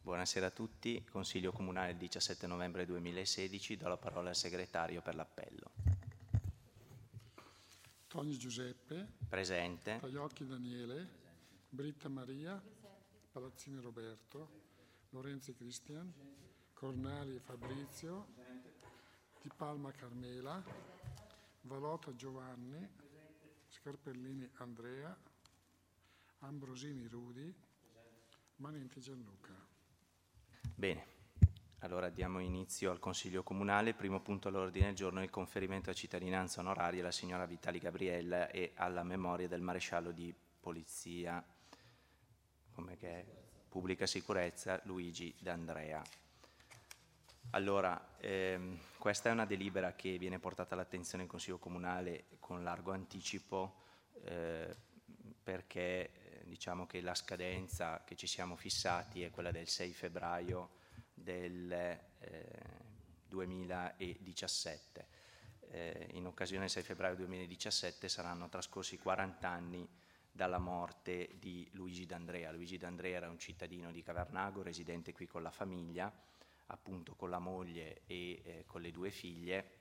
Buonasera a tutti. Consiglio Comunale il 17 novembre 2016. Do la parola al segretario per l'appello. Togni Giuseppe. Presente. Taiocchi Daniele. Britta Maria. Palazzini Roberto. Lorenzi Cristian. Cornali Fabrizio. Di Palma Carmela. Valota Giovanni. Scarpellini Andrea. Ambrosini Rudi. Manenti Gianluca. Bene, allora diamo inizio al Consiglio Comunale. Primo punto all'ordine del giorno è il conferimento a cittadinanza onoraria alla signora Vitali Gabriella e alla memoria del maresciallo di polizia, come che è, Pubblica Sicurezza, Luigi D'Andrea. Allora, questa è una delibera che viene portata all'attenzione del Consiglio Comunale con largo anticipo perché diciamo che la scadenza che ci siamo fissati è quella del 6 febbraio del 2017. In occasione del 6 febbraio 2017 saranno trascorsi 40 anni dalla morte di Luigi D'Andrea. Luigi D'Andrea era un cittadino di Cavernago, residente qui con la famiglia, appunto con la moglie e con le 2 figlie.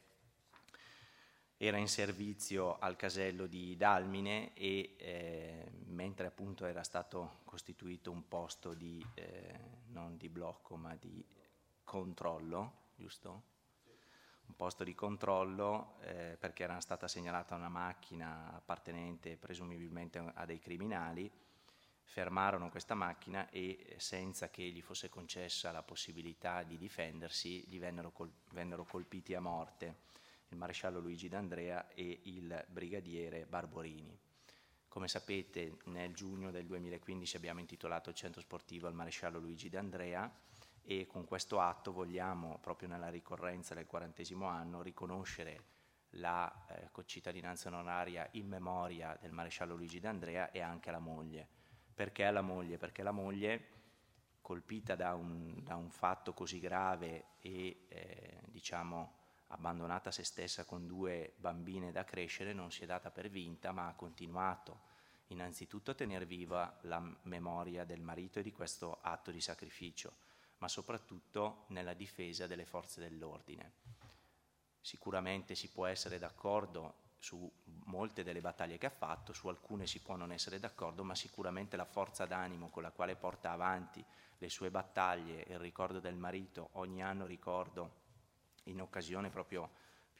Era in servizio al casello di Dalmine e mentre appunto era stato costituito un posto di, non di blocco ma di controllo, giusto? Un posto di controllo perché era stata segnalata una macchina appartenente presumibilmente a dei criminali. Fermarono questa macchina e senza che gli fosse concessa la possibilità di difendersi gli vennero colpiti a morte il maresciallo Luigi D'Andrea e il brigadiere Barborini. Come sapete, nel giugno del 2015 abbiamo intitolato il centro sportivo al maresciallo Luigi D'Andrea e con questo atto vogliamo, proprio nella ricorrenza del 40° anno, riconoscere la cittadinanza onoraria in memoria del maresciallo Luigi D'Andrea e anche alla moglie. Perché alla moglie? Perché la moglie, colpita da un fatto così grave e diciamo abbandonata a se stessa con 2 bambine da crescere, non si è data per vinta, ma ha continuato innanzitutto a tenere viva la memoria del marito e di questo atto di sacrificio, ma soprattutto nella difesa delle forze dell'ordine. Sicuramente si può essere d'accordo su molte delle battaglie che ha fatto, su alcune si può non essere d'accordo, ma sicuramente la forza d'animo con la quale porta avanti le sue battaglie e il ricordo del marito, ogni anno ricordo in occasione proprio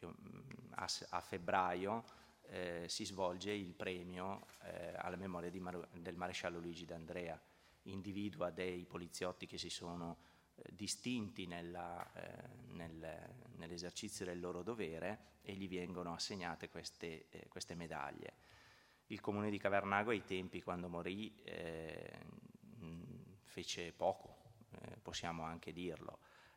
a febbraio si svolge il premio alla memoria del maresciallo Luigi D'Andrea, individua dei poliziotti che si sono distinti nell'esercizio del loro dovere e gli vengono assegnate queste medaglie. Il comune di Cavernago ai tempi, quando morì, fece poco, possiamo anche dirlo.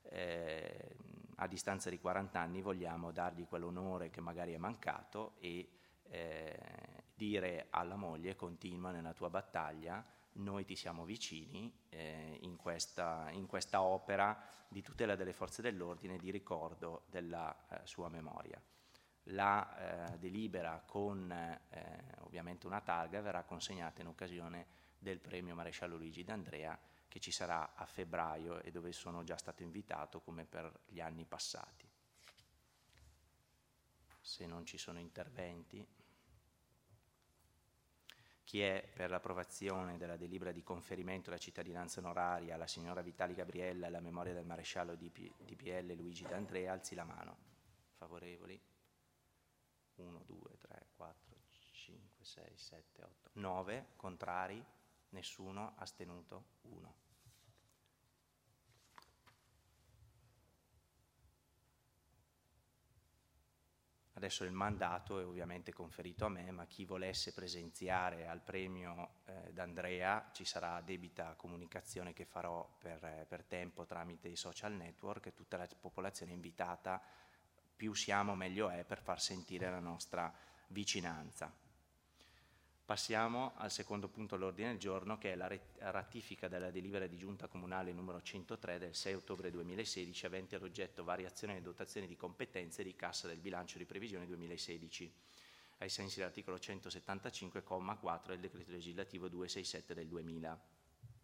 A distanza di 40 anni vogliamo dargli quell'onore che magari è mancato e dire alla moglie: continua nella tua battaglia, noi ti siamo vicini in questa opera di tutela delle forze dell'ordine, di ricordo della sua memoria. La delibera con ovviamente una targa verrà consegnata in occasione del premio Maresciallo Luigi D'Andrea, che ci sarà a febbraio e dove sono già stato invitato come per gli anni passati. Se non ci sono interventi, chi è per l'approvazione della delibera di conferimento della cittadinanza onoraria alla signora Vitali Gabriella e alla memoria del maresciallo DPL Luigi D'Andrea, alzi la mano. Favorevoli? 1, 2, 3, 4, 5, 6, 7, 8, 9. Contrari? Nessuno. Astenuto? 1. Adesso il mandato è ovviamente conferito a me, ma chi volesse presenziare al premio D'Andrea ci sarà debita comunicazione che farò per tempo tramite i social network e tutta la popolazione è invitata, più siamo meglio è, per far sentire la nostra vicinanza. Passiamo al secondo punto all'ordine del giorno, che è la ratifica della delibera di Giunta Comunale numero 103 del 6 ottobre 2016, avente ad oggetto variazione e dotazione di competenze e di cassa del bilancio di previsione 2016, ai sensi dell'articolo 175, comma 4 del decreto legislativo 267 del 2000.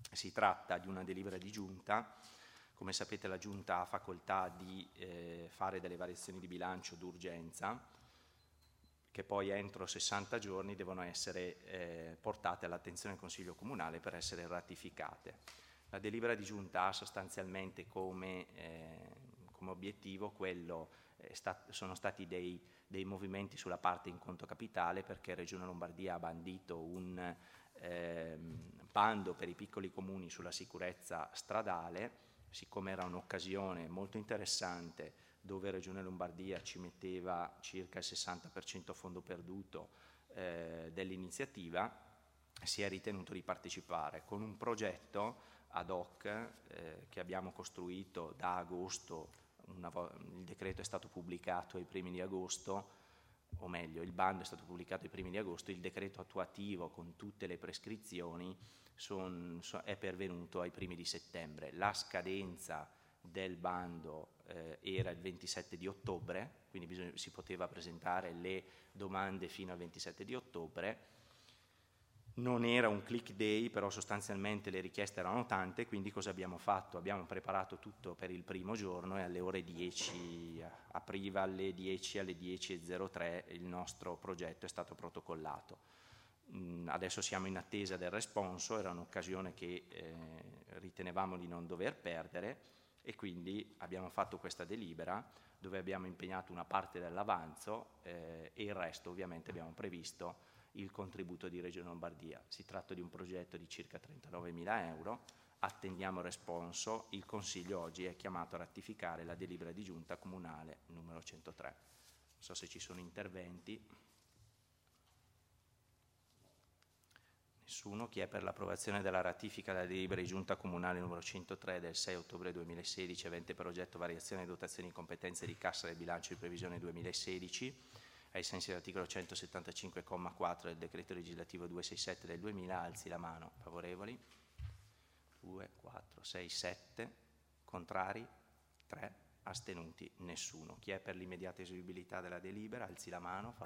Si tratta di una delibera di giunta. Come sapete, la giunta ha facoltà di fare delle variazioni di bilancio d'urgenza che poi entro 60 giorni devono essere portate all'attenzione del Consiglio Comunale per essere ratificate. La delibera di giunta ha sostanzialmente come obiettivo quello, sono stati dei movimenti sulla parte in conto capitale, perché Regione Lombardia ha bandito un bando per i piccoli comuni sulla sicurezza stradale. Siccome era un'occasione molto interessante dove Regione Lombardia ci metteva circa il 60% a fondo perduto dell'iniziativa, si è ritenuto di partecipare con un progetto ad hoc che abbiamo costruito da agosto. Il decreto è stato pubblicato ai primi di agosto, o meglio, il bando è stato pubblicato ai primi di agosto, il decreto attuativo con tutte le prescrizioni è pervenuto ai primi di settembre. La scadenza del bando era il 27 di ottobre, quindi si poteva presentare le domande fino al 27 di ottobre. Non era un click day, però sostanzialmente le richieste erano tante, quindi cosa abbiamo fatto? Abbiamo preparato tutto per il primo giorno e alle ore 10, apriva alle 10, alle 10:03 il nostro progetto è stato protocollato. Adesso siamo in attesa del responso, era un'occasione che ritenevamo di non dover perdere e quindi abbiamo fatto questa delibera dove abbiamo impegnato una parte dell'avanzo e il resto ovviamente abbiamo previsto il contributo di Regione Lombardia. Si tratta di un progetto di circa 39.000 euro, attendiamo il responso, il Consiglio oggi è chiamato a ratificare la delibera di giunta comunale numero 103. Non so se ci sono interventi. Nessuno. Chi è per l'approvazione della ratifica della delibera di giunta comunale numero 103 del 6 ottobre 2016, avente per oggetto variazione e dotazioni di competenze di cassa del bilancio di previsione 2016, ai sensi dell'articolo 175,4 del decreto legislativo 267 del 2000, alzi la mano. Favorevoli? 2, 4, 6, 7. Contrari? 3. Astenuti? Nessuno. Chi è per l'immediata eseguibilità della delibera? Alzi la mano.